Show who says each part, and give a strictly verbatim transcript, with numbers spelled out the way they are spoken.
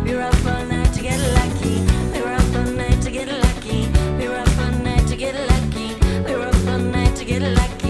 Speaker 1: We were up all night to get lucky. We were up all night to get lucky. We were up all night to get lucky. We were up all night to get lucky.